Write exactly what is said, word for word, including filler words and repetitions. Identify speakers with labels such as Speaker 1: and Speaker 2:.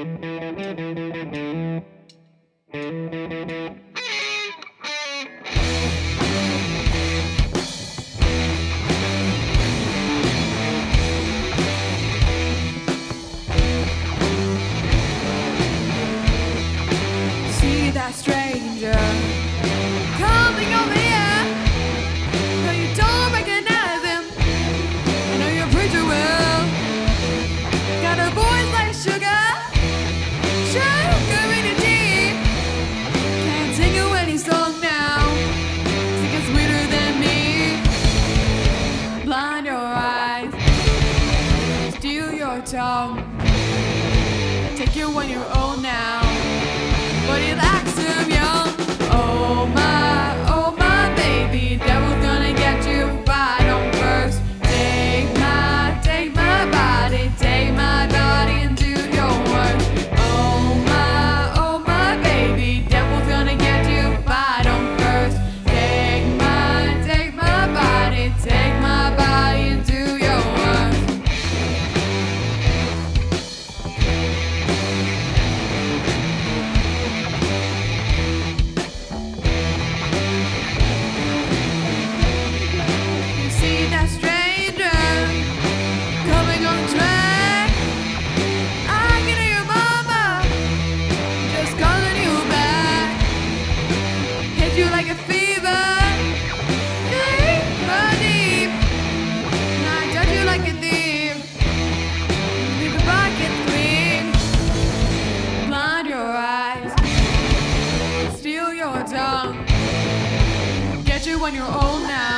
Speaker 1: See that stranger coming over here, but you don't recognize him. I know you're pretty well. Got a voice like sugar, sugar in your tea. Can't sing you any song now, singing sweeter than me. Blind your eyes, steal your tongue, take you when you're old now. But he likes him young. Oh my, oh my baby, devil's gonna get you right on first. Take my, take my body, take my body and do your work. Oh my, oh my baby, devil's gonna get you right on first. Take my, take my body, take my body and do your work. See that stranger coming on the track. I can hear your mama just calling you back. Hit you like a fever, fever deep. And I touch you like a thief. Leave your pocket clean. Blind your eyes, steal your tongue, get you when you're old now.